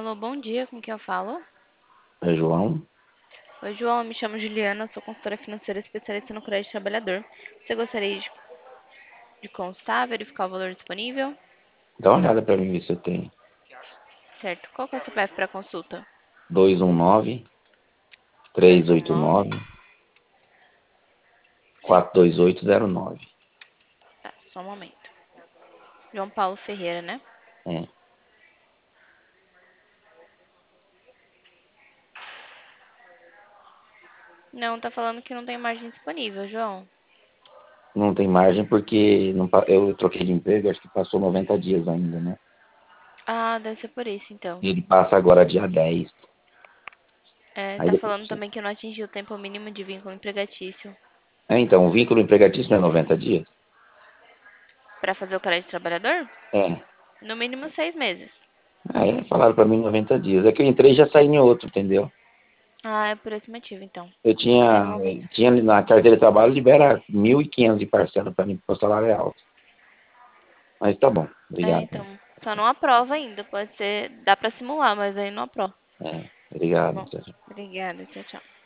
Alô, bom dia, com quem eu falo? É João, Oi, João, eu me chamo Juliana, sou consultora financeira especialista no crédito trabalhador. Você gostaria de constar, verificar o valor disponível? dá uma olhada para mim ver se eu tenho. Certo. Qual que é o CPF para consulta? 219 219. 389 42809. Tá, só um momento. João Paulo Ferreira, né? É, Não, tá falando que não tem margem disponível, João. não tem margem porque eu troquei de emprego, acho que passou 90 dias ainda, né? Ah, deve ser por isso, então. Ele passa agora dia 10. É, Aí tá depois. falando também que não atingiu o tempo mínimo de vínculo empregatício Então, o vínculo empregatício não é 90 dias? para fazer o crédito trabalhador? É. No mínimo 6 meses. Aí falaram para mim 90 dias. É que eu entrei e já saí em outro, entendeu? Ah, é por esse motivo, então. Eu tinha, Realmente. tinha na carteira de trabalho, libera 1.500 de parcela para mim, porque o salário é alto. Mas tá bom, É, obrigado. então. Só não aprova ainda. Pode ser. Dá pra simular, mas aí não aprova. É, Tá obrigado. bom? Obrigada. Tchau, tchau.